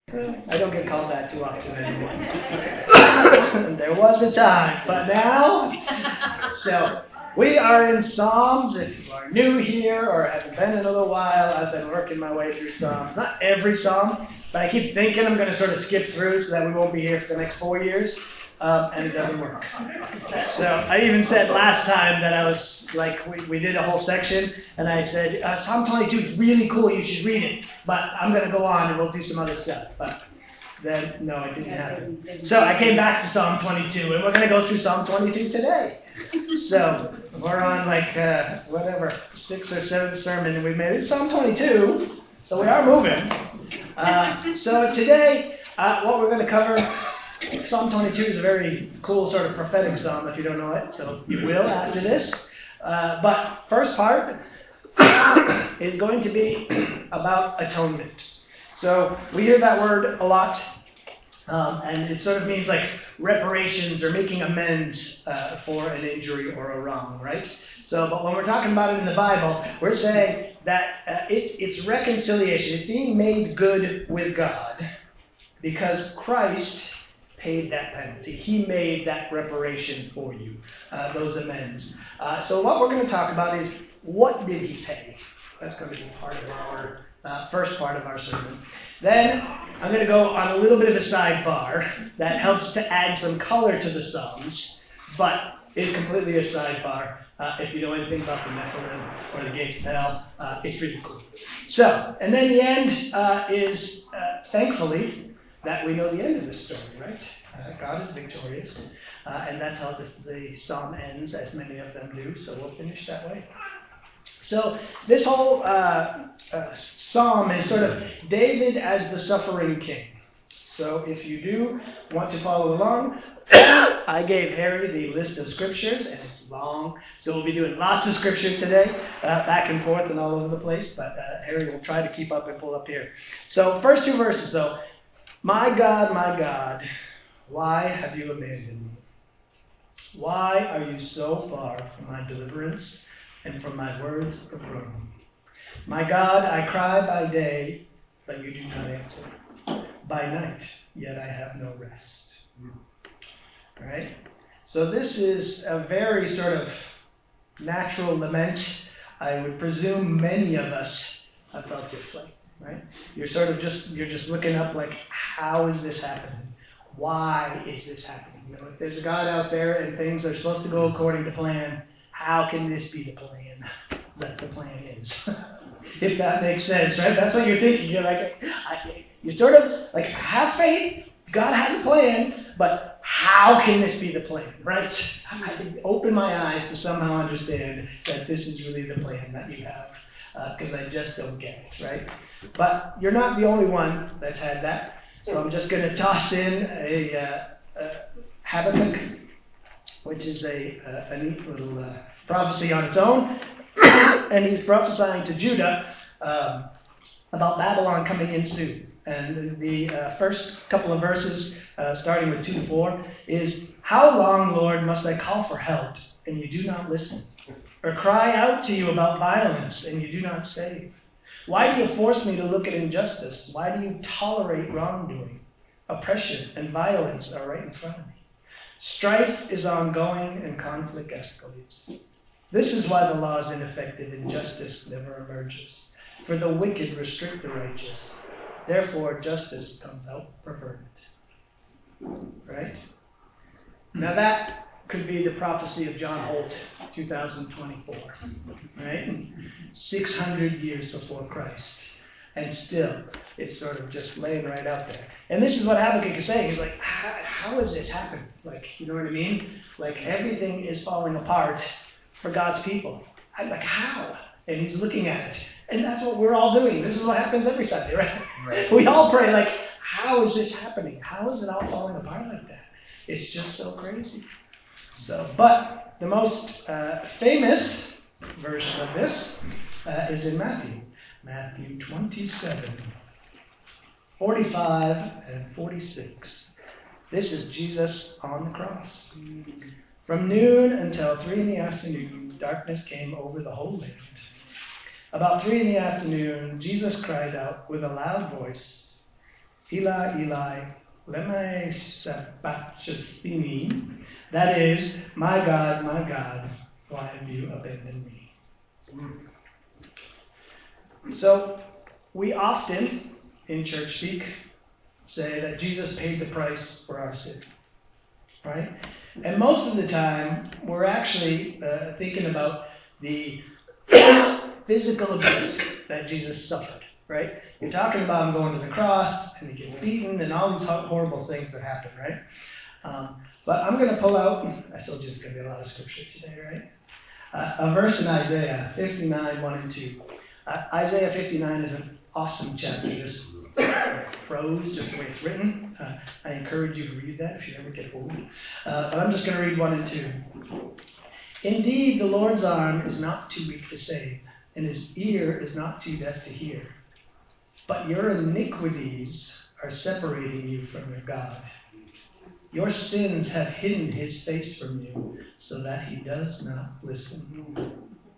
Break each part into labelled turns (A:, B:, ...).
A: I don't get called that too often anymore. There was a time, but now, so we are in Psalms. If you are new here or haven't been in a little while, I've been working my way through Psalms. Not every Psalm, but I keep thinking I'm going to sort of skip through so that we won't be here for the next 4 years, and it doesn't work. So I even said last time that I was like, we did a whole section, and I said, Psalm 22 is really cool, you should read it, but I'm going to go on and we'll do some other stuff. But then, no, it didn't happen. So I came back to Psalm 22, and we're going to go through Psalm 22 today. So we're on like, whatever, 6th or 7th sermon, and we made it Psalm 22, so we are moving. So today, what we're going to cover, Psalm 22 is a very cool sort of prophetic psalm if you don't know it, so you will after this. But first part is going to be about atonement. So we hear that word a lot, and it sort of means like reparations or making amends for an injury or a wrong, right? So, but when we're talking about it in the Bible, we're saying that it's reconciliation. It's being made good with God because Christ paid that penalty. He made that reparation for you, those amends. So what we're going to talk about is, what did he pay? That's going to be part of our first part of our sermon. Then I'm going to go on a little bit of a sidebar that helps to add some color to the Psalms, but is completely a sidebar. If you know anything about the Nephilim or the gates of hell, it's really cool. So, and then the end is, thankfully, that we know the end of this story, right? God is victorious, and that's how the psalm ends, as many of them do, so we'll finish that way. So this whole psalm is sort of David as the suffering king. So if you do want to follow along, I gave Harry the list of scriptures, and it's long, so we'll be doing lots of scripture today, back and forth and all over the place, but Harry will try to keep up and pull up here. So first two verses, though. My God, why have you abandoned me? Why are you so far from my deliverance and from my words of groaning? My God, I cry by day, but you do not answer. By night, yet I have no rest. All right? So this is a very sort of natural lament. I would presume many of us have felt this way. Right? You're just looking up like, how is this happening? Why is this happening? You know, if there's a God out there and things are supposed to go according to plan, how can this be the plan that the plan is? If that makes sense, right? That's what you're thinking. You're like, you sort of like have faith. God has a plan, but how can this be the plan, right? I can open my eyes to somehow understand that this is really the plan that you have. Because I just don't get it, right? But you're not the only one that's had that. So I'm just going to toss in a Habakkuk, which is a neat little prophecy on its own. And he's prophesying to Judah about Babylon coming in soon. And the first couple of verses, starting with 2-4, is, how long, Lord, must I call for help, and you do not listen? Or cry out to you about violence, and you do not save? Why do you force me to look at injustice? Why do you tolerate wrongdoing? Oppression and violence are right in front of me. Strife is ongoing and conflict escalates. This is why the law is ineffective and justice never emerges. For the wicked restrict the righteous. Therefore, justice comes out perverted. Right? Now that could be the prophecy of John Holt, 2024, right? 600 years before Christ. And still, it's sort of just laying right out there. And this is what Habakkuk is saying. He's like, how is this happening? Like, you know what I mean? Like, everything is falling apart for God's people. I'm like, how? And he's looking at it. And that's what we're all doing. This is what happens every Sunday, right? We all pray, like, how is this happening? How is it all falling apart like that? It's just so crazy. So, but the most famous version of this is in Matthew 27, 45 and 46. This is Jesus on the cross. From noon until 3 in the afternoon, darkness came over the whole land. About 3 in the afternoon, Jesus cried out with a loud voice, Eli, Eli, lema sabachthani. That is, my God, why have you abandoned me? So, we often, in church speak, say that Jesus paid the price for our sin, right? And most of the time, we're actually thinking about the physical abuse that Jesus suffered, right? You're talking about him going to the cross, and he gets beaten, and all these horrible things that happen, right? But I'm going to pull out, I told you it's going to be a lot of scripture today, right? A verse in Isaiah 59, 1 and 2. Isaiah 59 is an awesome chapter, just prose, just the way it's written. I encourage you to read that if you ever get old. But I'm just going to read 1 and 2. Indeed, the Lord's arm is not too weak to save, and his ear is not too deaf to hear. But your iniquities are separating you from your God. Your sins have hidden his face from you, so that he does not listen.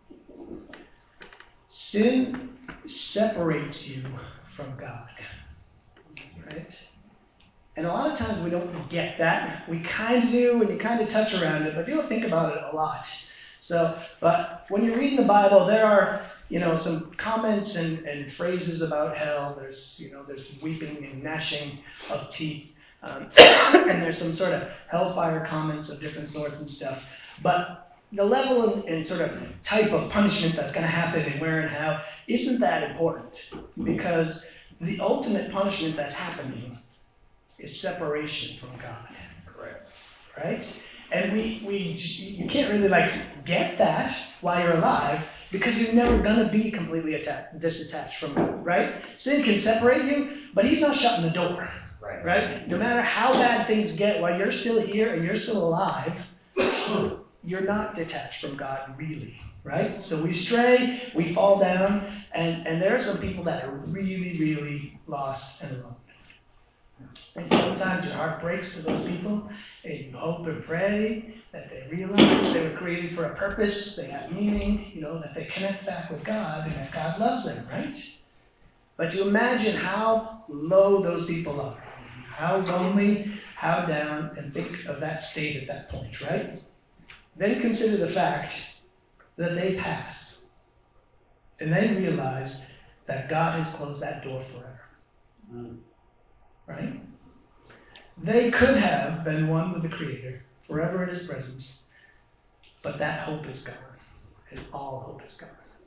A: Sin separates you from God, right? And a lot of times we don't get that. We kind of do, and you kind of touch around it, but you don't think about it a lot. So, but when you're reading the Bible, there are, some comments and phrases about hell. There's weeping and gnashing of teeth. And there's some sort of hellfire comments of different sorts and stuff. But the level and sort of type of punishment that's going to happen and where and how isn't that important. Because the ultimate punishment that's happening is separation from God.
B: Correct.
A: Right? And you can't really get that while you're alive, because you're never going to be completely disattached from God, right? Sin can separate you, but he's not shutting the door. Right? No matter how bad things get, while you're still here and you're still alive, you're not detached from God, really. Right? So we stray, we fall down, and there are some people that are really, really lost and alone. And sometimes your heart breaks for those people, and you hope and pray that they realize they were created for a purpose, they have meaning, that they connect back with God, and that God loves them, right? But you imagine how low those people are. How lonely, how down, and think of that state at that point, right? Then consider the fact that they pass, and they realize that God has closed that door forever. Right? They could have been one with the Creator, forever in his presence, but that hope is gone, and all hope is gone.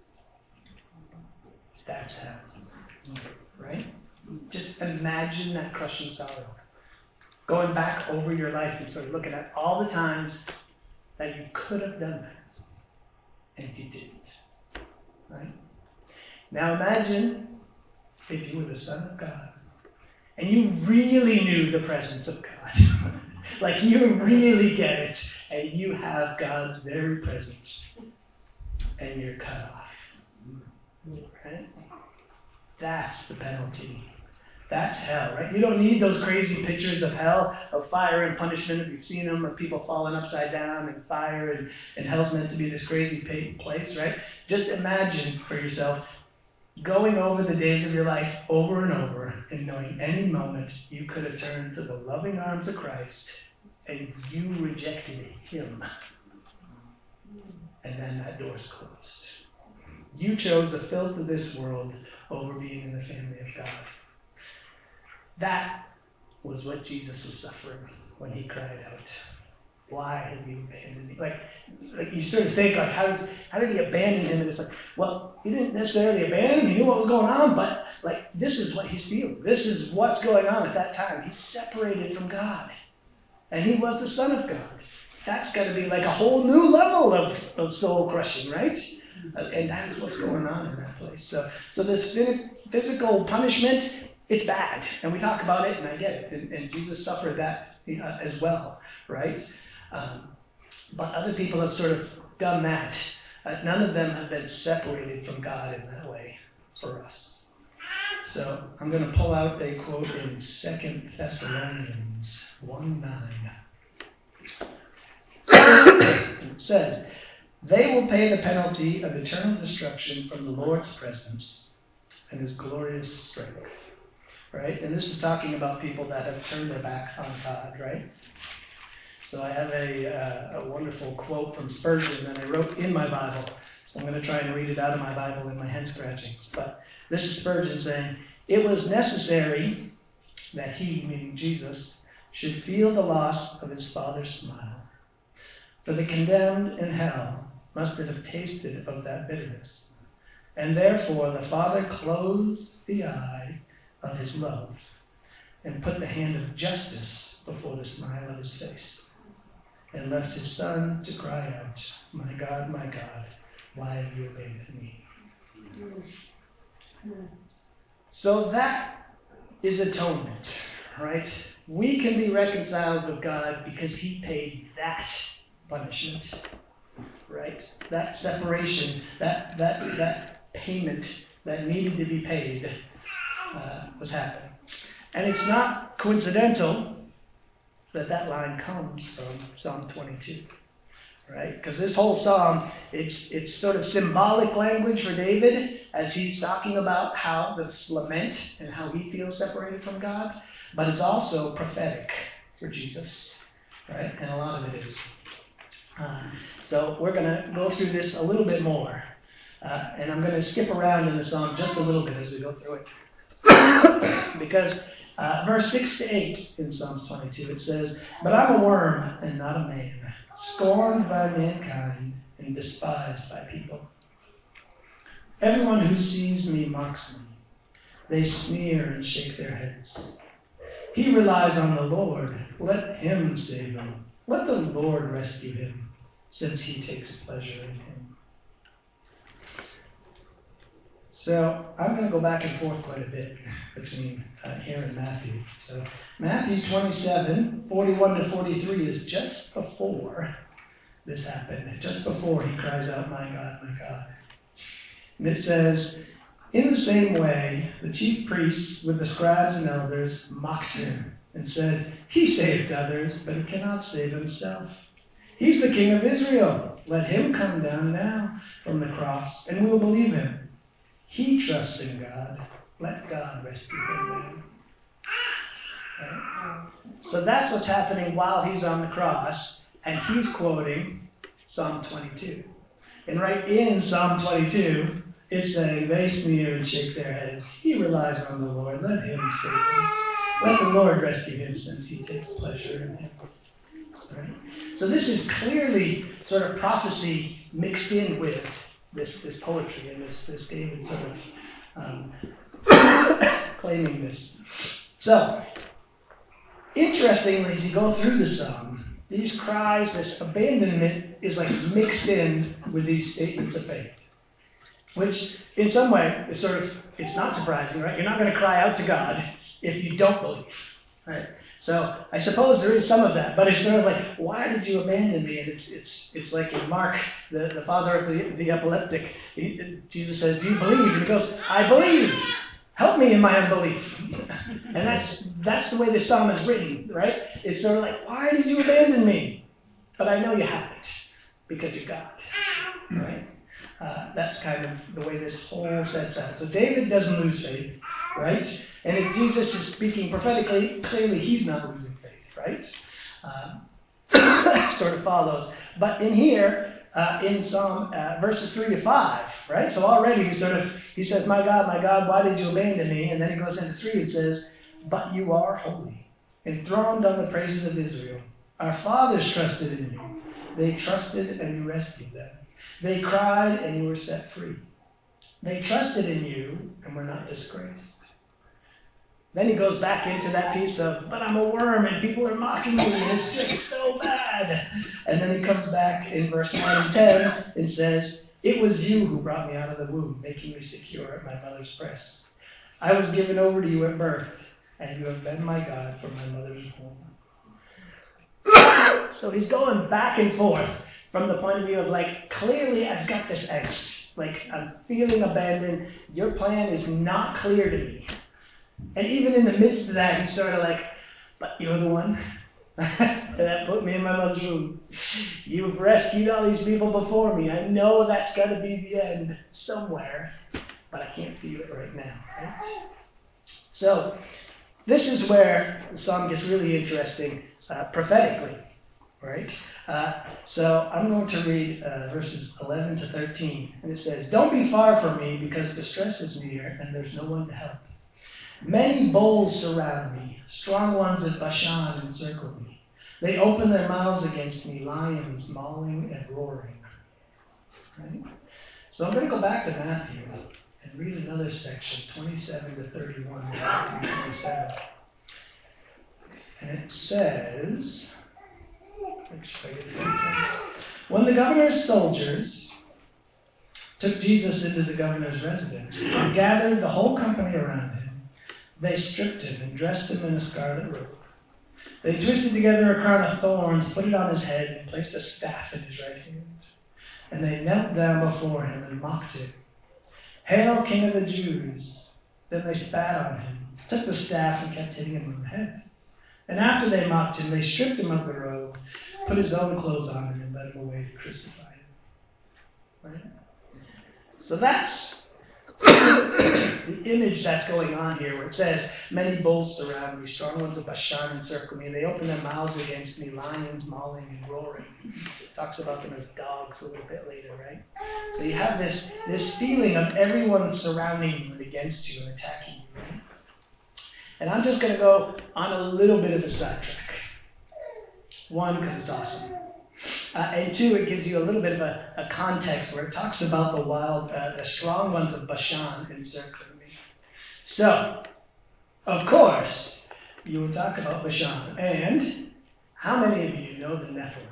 A: That's hell. Right? Just imagine that crushing sorrow. Going back over your life and sort of looking at all the times that you could have done that, and you didn't. Right? Now imagine if you were the Son of God, and you really knew the presence of God. Like you really get it, and you have God's very presence, and you're cut off. Right? That's the penalty. That's hell, right? You don't need those crazy pictures of hell, of fire and punishment, if you've seen them, of people falling upside down and fire, and hell's meant to be this crazy place, right? Just imagine for yourself going over the days of your life over and over, and knowing any moment you could have turned to the loving arms of Christ, and you rejected him. And then that door's closed. You chose the filth of this world over being in the family of God. That was what Jesus was suffering when he cried out, "Why have you abandoned me?" Like you sort of think, how did he abandon him? And it's like, well, he didn't necessarily abandon him. He knew what was going on, but this is what he's feeling. This is what's going on at that time. He's separated from God, and he was the Son of God. That's got to be like a whole new level of soul crushing, right? And that's what's going on in that place. So this physical punishment, it's bad, and we talk about it, and I get it, and Jesus suffered that as well, right? But other people have sort of done that. None of them have been separated from God in that way for us. So I'm going to pull out a quote in 2 Thessalonians 1:9. It says, "They will pay the penalty of eternal destruction from the Lord's presence and his glorious strength. right? And this is talking about people that have turned their back on God, right? So I have a wonderful quote from Spurgeon that I wrote in my Bible. So I'm going to try and read it out of my Bible in my head scratchings. But this is Spurgeon saying, "It was necessary that he," meaning Jesus, "should feel the loss of his Father's smile. For the condemned in hell must have tasted of that bitterness. And therefore the Father closed the eye of his love and put the hand of justice before the smile of his face, and left his Son to cry out, my God, why have you abandoned me?" So that is atonement, right? We can be reconciled with God because he paid that punishment, right? That separation, that payment that needed to be paid was happening. And it's not coincidental that line comes from Psalm 22, right? Because this whole psalm, it's sort of symbolic language for David as he's talking about how this lament and how he feels separated from God, but it's also prophetic for Jesus, right? And a lot of it is. So we're going to go through this a little bit more, and I'm going to skip around in the psalm just a little bit as we go through it. Because verse 6 to 8 in Psalms 22, it says, "But I'm a worm and not a man, scorned by mankind and despised by people. Everyone who sees me mocks me. They sneer and shake their heads. He relies on the Lord. Let him save him. Let the Lord rescue him, since he takes pleasure in him." So I'm going to go back and forth quite a bit between here and Matthew. So Matthew 27, 41 to 43 is just before this happened, just before he cries out, my God, and it says, "In the same way, the chief priests with the scribes and elders mocked him and said, 'He saved others, but he cannot save himself. He's the King of Israel. Let him come down now from the cross, and we will believe him. He trusts in God. Let God rescue him now.'" Right? So that's what's happening while he's on the cross, and he's quoting Psalm 22. And right in Psalm 22, it's saying, they sneer and shake their heads. He relies on the Lord. Let him save him. Let the Lord rescue him, since he takes pleasure in him. Right? So this is clearly sort of prophecy mixed in with this poetry and this David sort of claiming this. So, interestingly, as you go through the psalm, these cries, this abandonment is like mixed in with these statements of faith, which in some way is it's not surprising, right? You're not going to cry out to God if you don't believe, right? So I suppose there is some of that, but it's sort of like, why did you abandon me? And it's like in Mark, the father of the epileptic, Jesus says, "Do you believe?" And he goes, "I believe. Help me in my unbelief." And that's the way the psalm is written, right? It's sort of like, why did you abandon me? But I know you haven't, because you're God, right? That's kind of the way this whole sets out. So David doesn't lose faith, right? And if Jesus is speaking prophetically, clearly he's not losing faith, right? Sort of follows. But in here, in Psalm verses 3 to 5, right? So already he says, my God, why did you abandon me?" And then he goes into 3 and says, "But you are holy, enthroned on the praises of Israel. Our fathers trusted in you. They trusted and you rescued them. They cried and you were set free. They trusted in you and were not disgraced." Then he goes back into that piece of, "But I'm a worm and people are mocking me and it's just so bad." And then he comes back in verse 9 and 10 and says, "It was you who brought me out of the womb, making me secure at my mother's breast. I was given over to you at birth, and you have been my God from my mother's womb." So he's going back and forth from the point of view of like, clearly I've got this angst. Like, I'm feeling abandoned. Your plan is not clear to me. And even in the midst of that, he's sort of like, "But you're the one that put me in my mother's womb. You've rescued all these people before me. I know that's got to be the end somewhere, but I can't feel it right now." Right? So this is where the psalm gets really interesting prophetically, right? So I'm going to read verses 11 to 13. And it says, "Don't be far from me, because distress is near, and there's no one to help. Many bulls surround me. Strong ones of Bashan encircle me. They open their mouths against me, lions mauling and roaring." Right? So I'm going to go back to Matthew and read another section, 27 to 31, Matthew 27. And it says, "When the governor's soldiers took Jesus into the governor's residence and gathered the whole company around him, they stripped him and dressed him in a scarlet robe. They twisted together a crown of thorns, put it on his head, and placed a staff in his right hand. And they knelt down before him and mocked him. 'Hail, King of the Jews!' Then they spat on him, took the staff, and kept hitting him on the head. And after they mocked him, they stripped him of the robe, put his own clothes on him, and led him away to crucify him." Right? So that's the image that's going on here, where it says, "Many bulls surround me, strong ones of Bashan encircle me, and they open their mouths against me, lions mauling and roaring." It talks about them as dogs a little bit later, right? So you have this feeling of everyone surrounding you and against you and attacking you, right? And I'm just going to go on a little bit of a sidetrack. One, because it's awesome. And two, it gives you a little bit of a context where it talks about the strong ones of Bashan encircling me. So, of course, you will talk about Bashan. And how many of you know the Nephilim?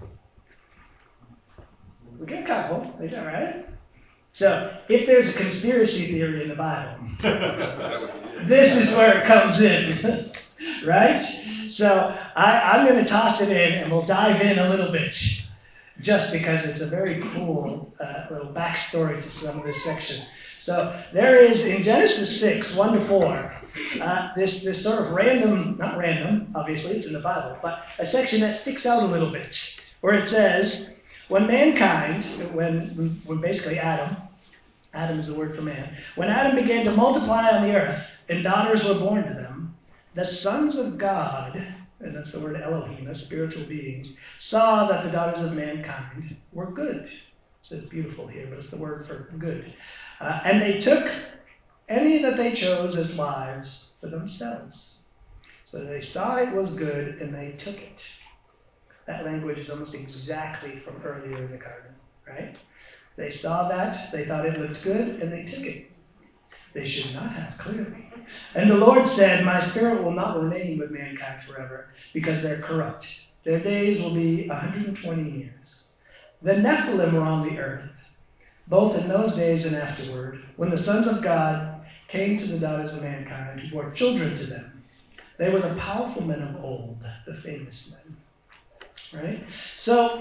A: We get a couple, is that right? So, if there's a conspiracy theory in the Bible, this is where it comes in, right? So, I'm going to toss it in, and we'll dive in a little bit, just because it's a very cool little backstory to some of this section. So, there is, in Genesis 6, 1 to 4, this sort of random, not random, obviously, it's in the Bible, but a section that sticks out a little bit, where it says, when mankind, when basically Adam is the word for man, when Adam began to multiply on the earth and daughters were born to them, the sons of God, and that's the word Elohim, that's spiritual beings, saw that the daughters of mankind were good. It says beautiful here, but it's the word for good. And they took any that they chose as wives for themselves. So they saw it was good and they took it. That language is almost exactly from earlier in the garden, right? They saw that, they thought it looked good, and they took it. They should not have, clearly. And the Lord said, "My spirit will not remain with mankind forever, because they're corrupt. Their days will be 120 years. The Nephilim were on the earth, both in those days and afterward, when the sons of God came to the daughters of mankind, who bore children to them. They were the powerful men of old, the famous men." Right? So,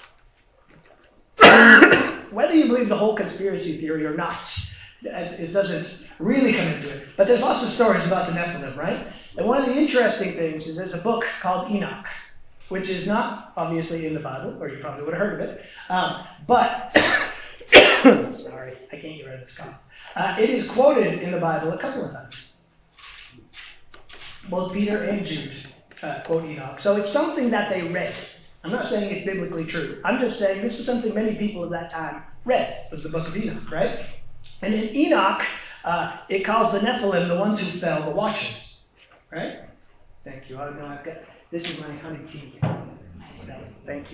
A: whether you believe the whole conspiracy theory or not, it doesn't really come into it. But there's lots of stories about the Nephilim, right? And one of the interesting things is there's a book called Enoch, which is not obviously in the Bible, or you probably would have heard of it. But, sorry, I can't get rid of this cough. It is quoted in the Bible a couple of times. Both Peter and Jude quote Enoch. So it's something that they read. I'm not saying it's biblically true. I'm just saying this is something many people of that time read, was the book of Enoch, right? And in Enoch, it calls the Nephilim the ones who fell, the watchers, right? Thank you. I know I've got, this is my honey tea. Thank you.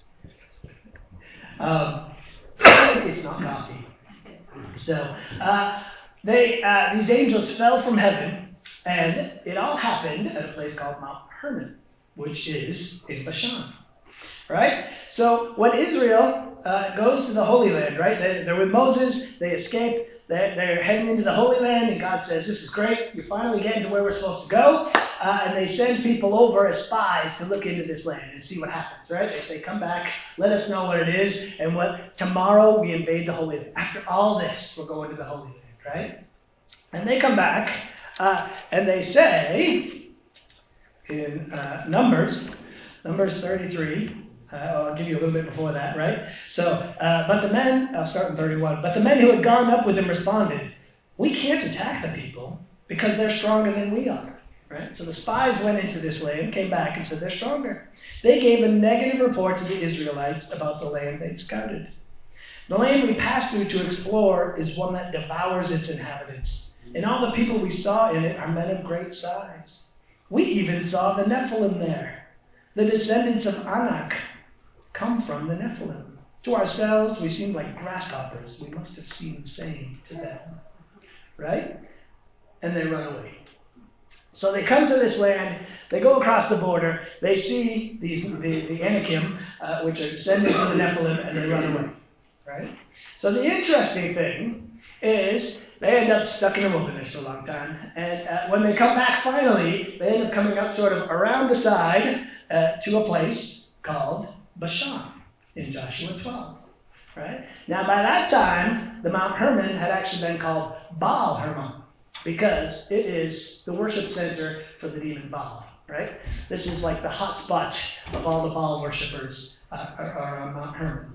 A: It's not coffee. So, these angels fell from heaven, and it all happened at a place called Mount Hermon, which is in Bashan. Right? So when Israel goes to the Holy Land, right? They're with Moses, they escape, they're heading into the Holy Land, and God says, "This is great, you're finally getting to where we're supposed to go." And they send people over as spies to look into this land and see what happens, right? They say, "Come back, let us know what it is, and tomorrow we invade the Holy Land. After all this, we're going to the Holy Land," right? And they come back, and they say, in Numbers 33, I'll give you a little bit before that, right? So, but the men, I'll start in 31, but the men who had gone up with him responded, "We can't attack the people because they're stronger than we are. Right? So the spies went into this land, came back, and said they're stronger. They gave a negative report to the Israelites about the land they scouted. The land we passed through to explore is one that devours its inhabitants, and all the people we saw in it are men of great size. We even saw the Nephilim there. The descendants of Anak come from the Nephilim. To ourselves, we seemed like grasshoppers. We must have seemed the same to them. Right? And they run away. So they come to this land, they go across the border, they see the Anakim, which are descendants of the Nephilim, and they run away. Right? So the interesting thing is they end up stuck in the wilderness for a long time. And when they come back finally, they end up coming up sort of around the side to a place called Bashan in Joshua 12. Right? Now by that time, the Mount Hermon had actually been called Baal Hermon, because it is the worship center for the demon Baal, right? This is like the hot spot of all the Baal worshippers are on Mount Hermon.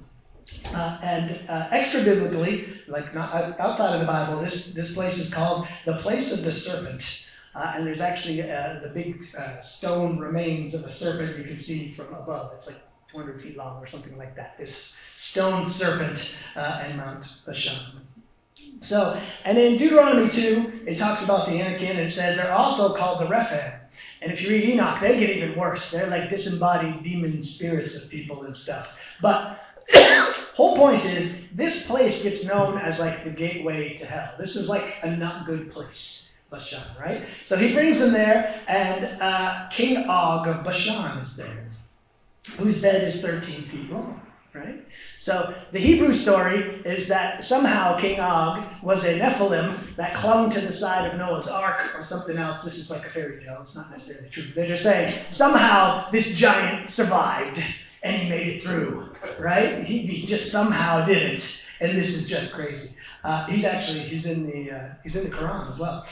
A: And extra biblically, like not outside of the Bible, this place is called the place of the serpent. And there's actually the big stone remains of a serpent you can see from above. It's like 200 feet long or something like that. This stone serpent in Mount Bashan. So, and in Deuteronomy 2, it talks about the Anakim, and it says they're also called the Rephaim. And if you read Enoch, they get even worse. They're like disembodied demon spirits of people and stuff. But whole point is, this place gets known as like the gateway to hell. This is like a not good place, Bashan, right? So he brings them there, and King Og of Bashan is there, whose bed is 13 feet long. Right? So the Hebrew story is that somehow King Og was a Nephilim that clung to the side of Noah's Ark or something else. This is like a fairy tale. It's not necessarily true. They're just saying somehow this giant survived and he made it through. Right? He just somehow did it. And this is just crazy. He's in the Quran as well.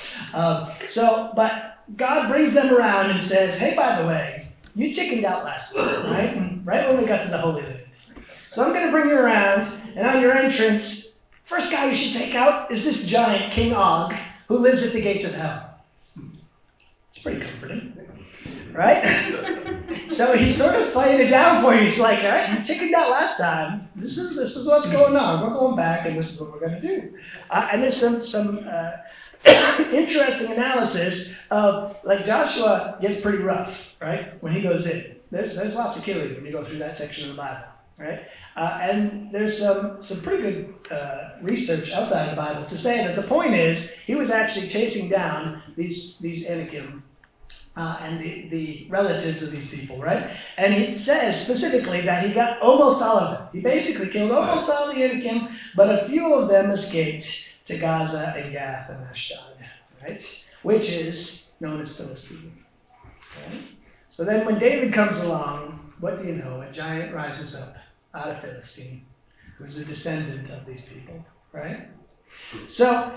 A: But God brings them around and says, hey, by the way, you chickened out last time, right? And right when we got to the Holy Land. So I'm going to bring you around, and on your entrance, first guy you should take out is this giant King Og, who lives at the gates of hell. It's pretty comforting, right? So he's sort of playing it down for you. He's like, all right, you chickened out last time. This is what's going on. We're going back, and this is what we're going to do. And there's some interesting analysis of, like, Joshua gets pretty rough, right, when he goes in. There's lots of killing when you go through that section of the Bible. Right? And there's some pretty good research outside of the Bible to say that the point is he was actually chasing down these Anakim and the relatives of these people, right? And he says specifically that he got almost all of them. He basically killed almost all the Anakim, but a few of them escaped to Gaza and Gath and Ashdod, right? Which is known as Philistine. Right? So then when David comes along, what do you know? A giant rises up out of Philistine, who's a descendant of these people, right? So,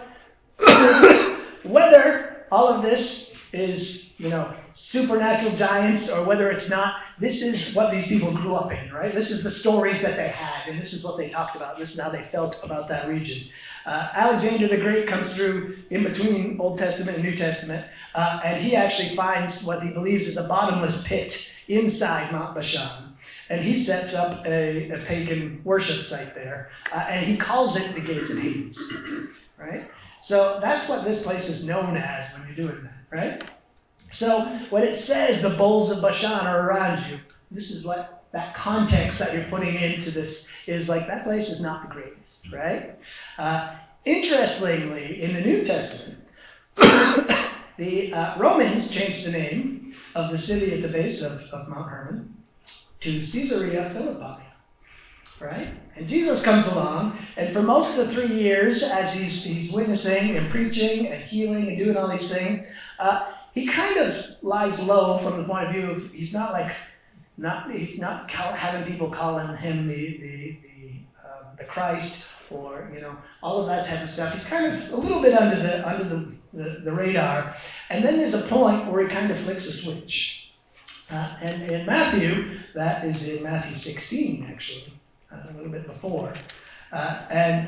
A: whether all of this is, supernatural giants or whether it's not, this is what these people grew up in, right? This is the stories that they had, and this is what they talked about. This is how they felt about that region. Alexander the Great comes through in between Old Testament and New Testament, and he actually finds what he believes is a bottomless pit inside Mount Bashan. And he sets up a pagan worship site there, and he calls it the Gates of Hades, right? So that's what this place is known as when you're doing that, right? So when it says the bulls of Bashan are around you, this is what that context that you're putting into this is like, that place is not the greatest, right? Interestingly, in the New Testament, the Romans changed the name of the city at the base of Mount Hermon to Caesarea Philippi, right? And Jesus comes along, and for most of the 3 years, as he's witnessing and preaching and healing and doing all these things, he kind of lies low from the point of view of he's not having people calling him the Christ or all of that type of stuff. He's kind of a little bit under the radar, and then there's a point where he kind of flicks a switch. And in Matthew, that is in Matthew 16, actually, a little bit before. And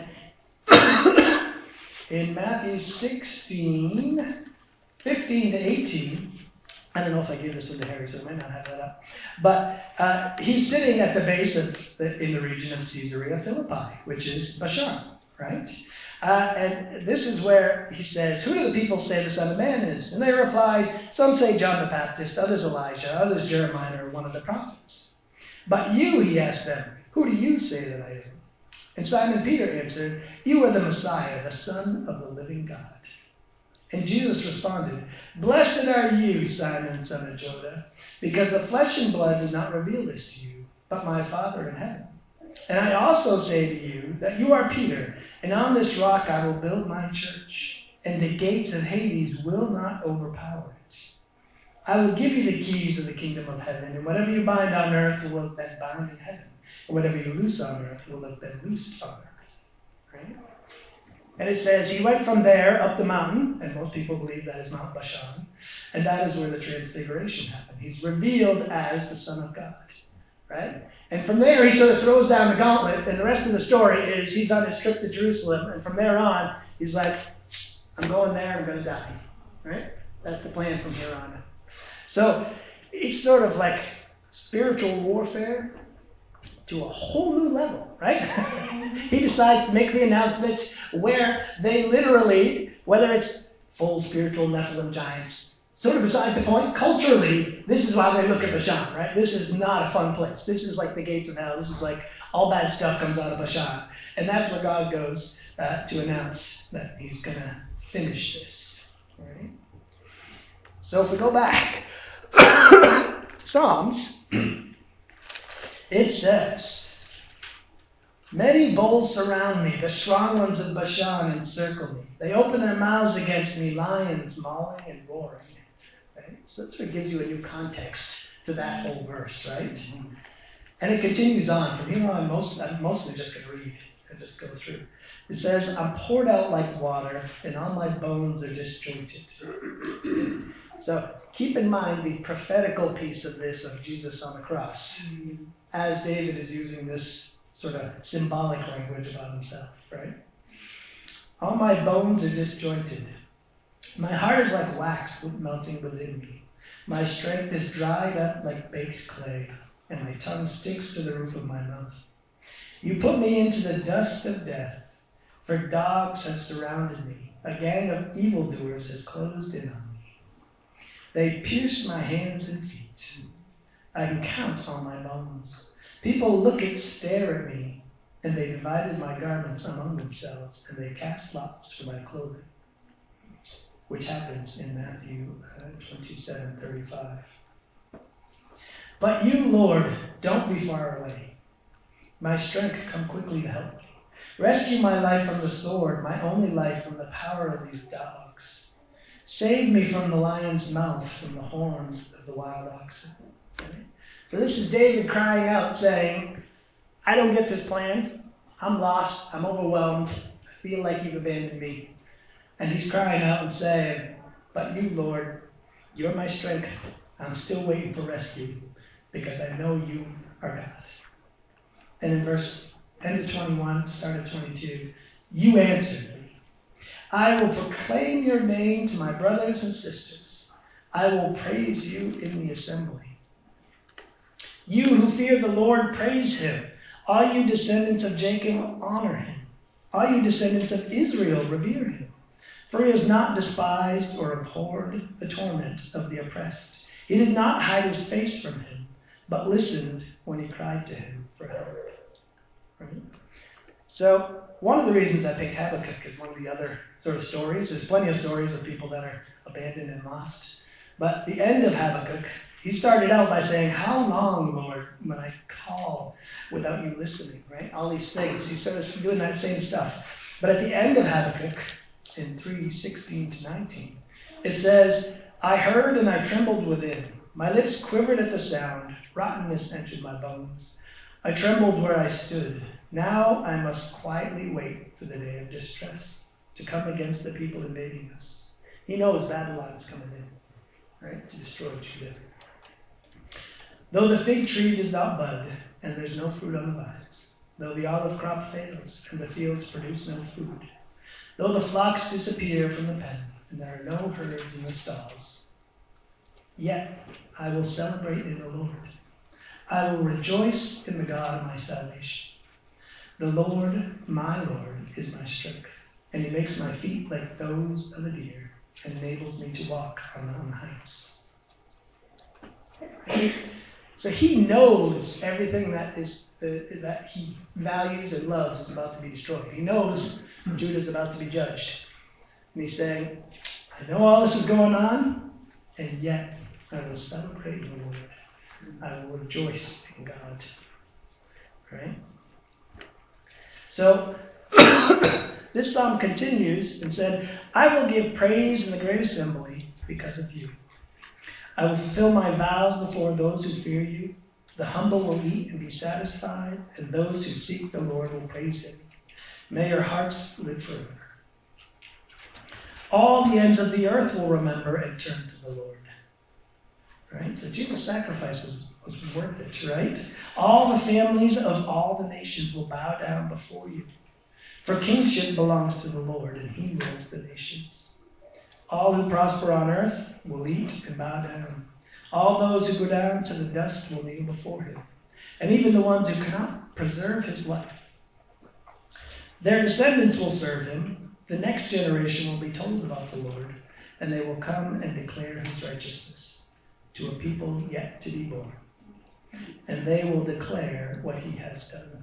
A: in Matthew 16, 15 to 18, I don't know if I gave this one to Harry, so I might not have that up. But he's sitting at the base in the region of Caesarea Philippi, which is Bashan, right? And this is where he says, "Who do the people say the Son of Man is?" And they replied, "Some say John the Baptist, others Elijah, others Jeremiah or one of the prophets." "But you," he asked them, "who do you say that I am?" And Simon Peter answered, "You are the Messiah, the Son of the living God." And Jesus responded, "Blessed are you, Simon, son of Jonah, because the flesh and blood did not reveal this to you, but my Father in heaven. And I also say to you that you are Peter, and on this rock I will build my church, and the gates of Hades will not overpower it. I will give you the keys of the kingdom of heaven, and whatever you bind on earth will have been bound in heaven, and whatever you loose on earth will have been loosed on earth." Right? And it says, he went from there up the mountain, and most people believe that is Mount Bashan, and that is where the transfiguration happened. He's revealed as the Son of God, right? And from there, he sort of throws down the gauntlet, and the rest of the story is he's on his trip to Jerusalem, and from there on, he's like, "I'm going there, I'm going to die," right? That's the plan from here on. So it's sort of like spiritual warfare to a whole new level, right? He decides to make the announcement where they literally, whether it's full spiritual Nephilim giants, sort of beside the point, culturally, this is why they look at Bashan, right? This is not a fun place. This is like the gates of hell. This is like all bad stuff comes out of Bashan. And that's where God goes to announce that he's going to finish this, right? So if we go back, Psalms, it says, "Many bulls surround me, the strong ones of Bashan encircle me. They open their mouths against me, lions mauling and roaring." Right? So that sort of gives you a new context to that whole verse, right? And it continues on. From here on, I'm mostly just going to read and just go through. It says, "I'm poured out like water, and all my bones are disjointed." So keep in mind the prophetical piece of this, of Jesus on the cross, as David is using this sort of symbolic language about himself, right? "All my bones are disjointed. My heart is like wax melting within me. My strength is dried up like baked clay, and my tongue sticks to the roof of my mouth. You put me into the dust of death, for dogs have surrounded me. A gang of evildoers has closed in on me. They pierced my hands and feet. I can count all my bones. People stare at me, and they divided my garments among themselves, and they cast lots for my clothing," which happens in Matthew 27:35. "But you, Lord, don't be far away. My strength, come quickly to help me. Rescue my life from the sword, my only life from the power of these dogs. Save me from the lion's mouth, from the horns of the wild oxen." Right? So this is David crying out, saying, "I don't get this plan. I'm lost. I'm overwhelmed. I feel like you've abandoned me." And he's crying out and saying, "But you, Lord, you're my strength. I'm still waiting for rescue because I know you are God." And in verse end of 21, start of 22, "You answered me. I will proclaim your name to my brothers and sisters. I will praise you in the assembly. You who fear the Lord, praise him. All you descendants of Jacob, honor him. All you descendants of Israel, revere him. For he has not despised or abhorred the torment of the oppressed. He did not hide his face from him, but listened when he cried to him for help." Right? So one of the reasons I picked Habakkuk as one of the other sort of stories, there's plenty of stories of people that are abandoned and lost. But the end of Habakkuk, he started out by saying, "How long, Lord, when I call without you listening?" Right? All these things. He's sort of doing that same stuff. But at the end of Habakkuk, in 3:16-19, it says, "I heard and I trembled within. My lips quivered at the sound. Rottenness entered my bones. I trembled where I stood. Now I must quietly wait for the day of distress to come against the people invading us." He knows Babylon is coming in, right, to destroy Judah. "Though the fig tree does not bud, and there's no fruit on the vines, though the olive crop fails, and the fields produce no food, though the flocks disappear from the pen, and there are no herds in the stalls, Yet I will celebrate in the Lord. I will rejoice in the God of my salvation. The Lord, my Lord, is my strength, and he makes my feet like those of a deer and enables me to walk on mountain heights. So he knows everything that he values and loves is about to be destroyed. He knows Judah is about to be judged. And he's saying, I know all this is going on, and yet I will celebrate in the Lord. I will rejoice in God. Right? So, this psalm continues and said, I will give praise in the great assembly because of you. I will fulfill my vows before those who fear you. The humble will eat and be satisfied, and those who seek the Lord will praise him. May your hearts live forever. All the ends of the earth will remember and turn to the Lord. Right? So Jesus' sacrifice was worth it, right? All the families of all the nations will bow down before you. For kingship belongs to the Lord, and he rules the nations. All who prosper on earth will eat and bow down. All those who go down to the dust will kneel before him, and even the ones who cannot preserve his life. Their descendants will serve him. The next generation will be told about the Lord, and they will come and declare his righteousness to a people yet to be born. And they will declare what he has done.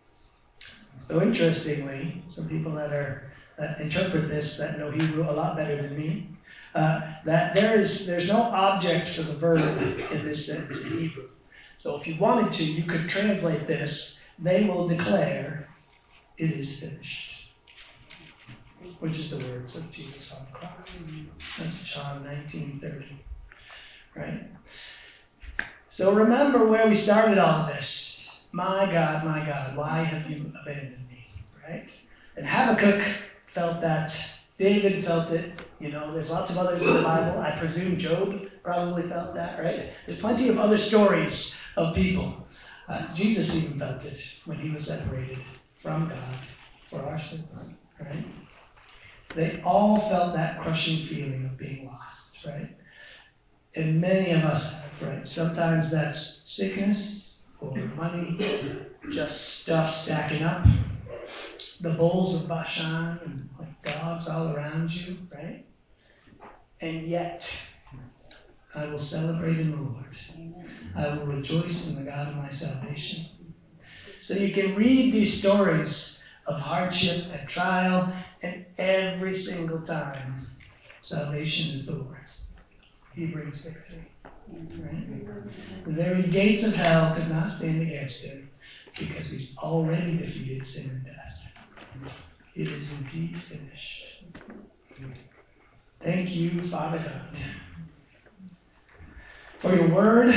A: So interestingly, some people that interpret this, that know Hebrew a lot better than me, that there's no object for the verb in this sentence in Hebrew. So if you wanted to, you could translate this, they will declare, it is finished. Which is the words of Jesus on the cross. That's John 19:30. Right? So remember where we started all of this. My God, why have you abandoned me? Right? And Habakkuk felt that. David felt it. There's lots of others in the Bible. I presume Job probably felt that, right? There's plenty of other stories of people. Jesus even felt it when he was separated from God for our sins, right? They all felt that crushing feeling of being lost, right? And many of us have, right? Sometimes that's sickness or money, just stuff stacking up. The bulls of Bashan and like dogs all around you, right? And yet, I will celebrate in the Lord. I will rejoice in the God of my salvation. So you can read these stories of hardship and trial, and every single time, salvation is the Lord's. He brings victory. Right? The very gates of hell could not stand against him because he's already defeated sin and death. It is indeed finished. Thank you, Father God, for your word,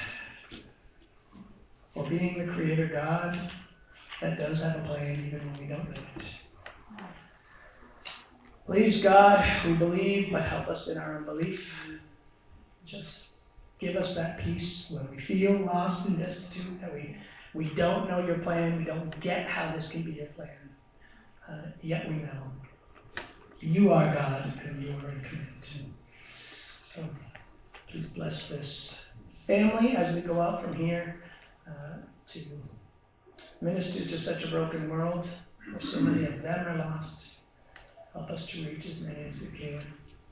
A: for being the creator God that does have a plan even when we don't know it. Please, God, we believe, but help us in our unbelief. Just give us that peace when we feel lost and destitute, that we don't know your plan, we don't get how this can be your plan. Yet we know you are God and you are in command. So please bless this family as we go out from here to minister to such a broken world where so many of them are lost. Help us to reach as many as we can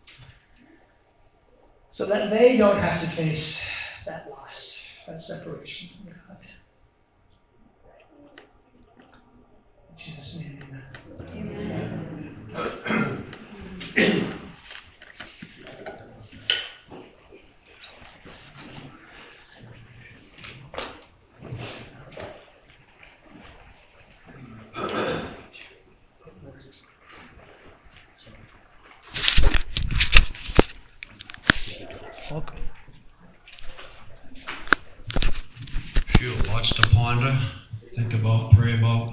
A: so that they don't have to face that loss, that separation from God. In Jesus' name.